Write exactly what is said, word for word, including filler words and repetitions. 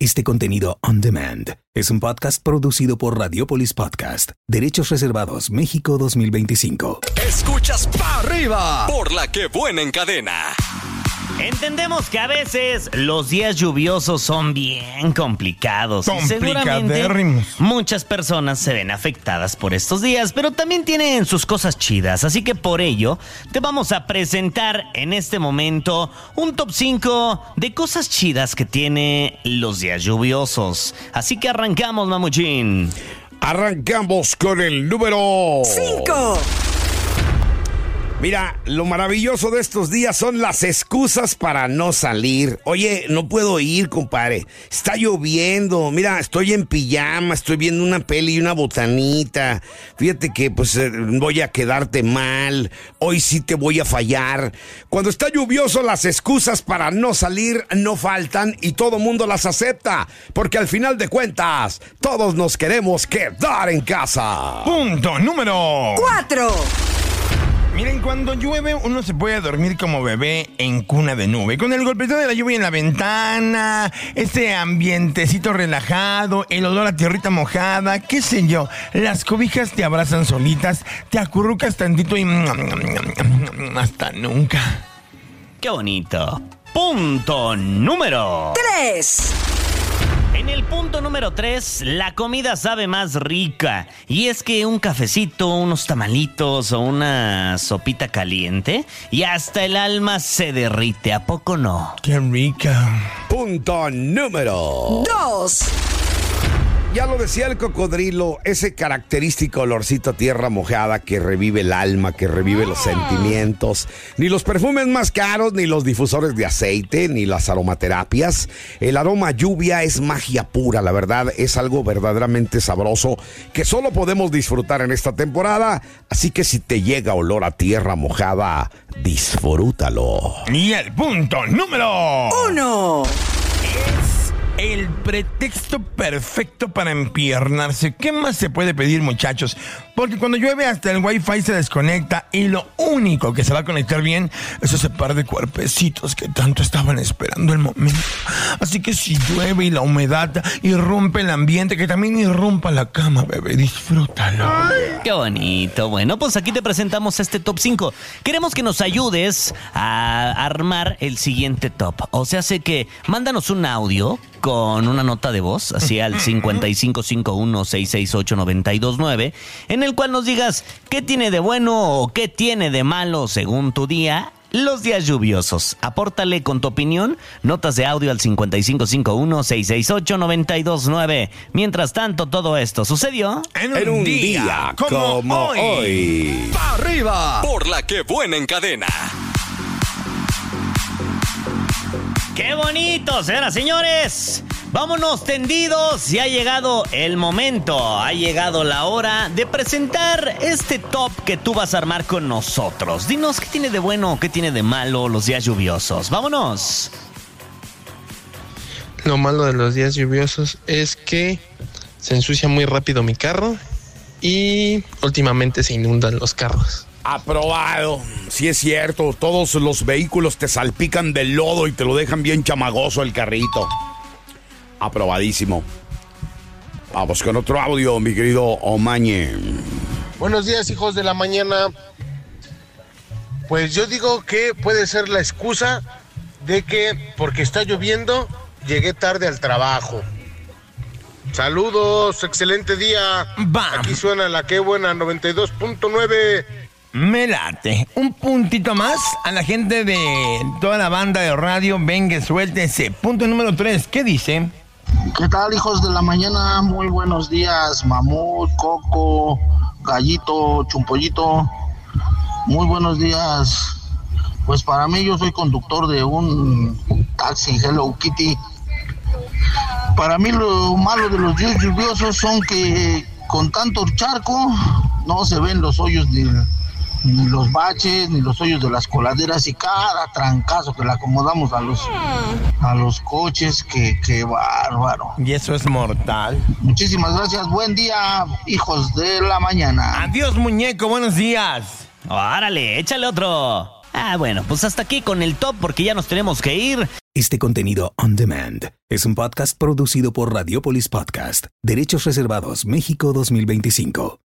Este contenido on demand es un podcast producido por Radiopolis Podcast. Derechos reservados México dos mil veinticinco. Escuchas pa' arriba por La Que Buena en Cadena. Entendemos que a veces los días lluviosos son bien complicados y seguramente muchas personas se ven afectadas por estos días, pero también tienen sus cosas chidas, así que por ello te vamos a presentar en este momento un top cinco de cosas chidas que tiene los días lluviosos. Así que arrancamos, mamuchín. Arrancamos con el número cinco. Mira, lo maravilloso de estos días son las excusas para no salir. Oye, no puedo ir, compadre. Está lloviendo. Mira, estoy en pijama, estoy viendo una peli y una botanita. Fíjate que pues eh, voy a quedarte mal. Hoy sí te voy a fallar. Cuando está lluvioso, las excusas para no salir no faltan y todo mundo las acepta. Porque al final de cuentas, todos nos queremos quedar en casa. Punto número cuatro. Miren, cuando llueve uno se puede dormir como bebé en cuna de nube. Con el golpeteo de la lluvia en la ventana, ese ambientecito relajado, el olor a tierrita mojada, qué sé yo. Las cobijas te abrazan solitas, te acurrucas tantito y hasta nunca. ¡Qué bonito! Punto número tres. En el punto número tres, la comida sabe más rica. Y es que un cafecito, unos tamalitos o una sopita caliente y hasta el alma se derrite, ¿a poco no? ¡Qué rica! Punto número dos. Ya lo decía el cocodrilo, ese característico olorcito a tierra mojada que revive el alma, que revive los sentimientos. Ni los perfumes más caros, ni los difusores de aceite, ni las aromaterapias. El aroma lluvia es magia pura, la verdad, es algo verdaderamente sabroso que solo podemos disfrutar en esta temporada. Así que si te llega olor a tierra mojada, disfrútalo. Y el punto número uno. El pretexto perfecto para empiernarse. ¿Qué más se puede pedir, muchachos? Porque cuando llueve hasta el wifi se desconecta y lo único que se va a conectar bien es ese par de cuerpecitos que tanto estaban esperando el momento. Así que si llueve y la humedad irrumpe el ambiente, que también irrumpa la cama, bebé, disfrútalo. ¡Qué bonito! Bueno, pues aquí te presentamos este top cinco. Queremos que nos ayudes a armar el siguiente top. O sea, sé que mándanos un audio con una nota de voz, así al cincuenta y cinco cincuenta y uno, sesenta y seis ocho, noventa y dos nueve, en el cual nos digas qué tiene de bueno o qué tiene de malo según tu día los días lluviosos. Apórtale con tu opinión, notas de audio al cincuenta y cinco cincuenta y uno, sesenta y seis ocho, noventa y dos nueve. Mientras tanto, todo esto sucedió en un, en un día, día como, como hoy. hoy. Pa' arriba por La Que Buena en Cadena. ¡Qué bonito, señoras y señores! Vámonos tendidos y ha llegado el momento, ha llegado la hora de presentar este top que tú vas a armar con nosotros. Dinos qué tiene de bueno, qué tiene de malo los días lluviosos. ¡Vámonos! Lo malo de los días lluviosos es que se ensucia muy rápido mi carro y últimamente se inundan los carros. Aprobado. Sí es cierto, todos los vehículos te salpican de lodo y te lo dejan bien chamagoso el carrito. Aprobadísimo. Vamos con otro audio, mi querido Omañe. Buenos días, hijos de la mañana. Pues yo digo que puede ser la excusa de que porque está lloviendo llegué tarde al trabajo. Saludos, excelente día. Bam. Aquí suena La Que Buena noventa y dos punto nueve. Me late. Un puntito más a la gente de toda la banda de radio. Venga, suéltese. Punto número tres. ¿Qué dice? ¿Qué tal, hijos de la mañana? Muy buenos días, Mamut, Coco, Gallito, Chumpollito. Muy buenos días. Pues para mí, yo soy conductor de un taxi Hello Kitty. Para mí lo malo de los días lluviosos son que con tanto charco no se ven los hoyos ni, ni los baches, ni los hoyos de las coladeras, y cada trancazo que le acomodamos a los a los coches, que, que bárbaro. Y eso es mortal. Muchísimas gracias, buen día, hijos de la mañana. Adiós, muñeco, buenos días. Órale, échale otro. Ah, bueno, pues hasta aquí con el top porque ya nos tenemos que ir. Este contenido on demand es un podcast producido por Radiopolis Podcast, Derechos Reservados, México dos mil veinticinco.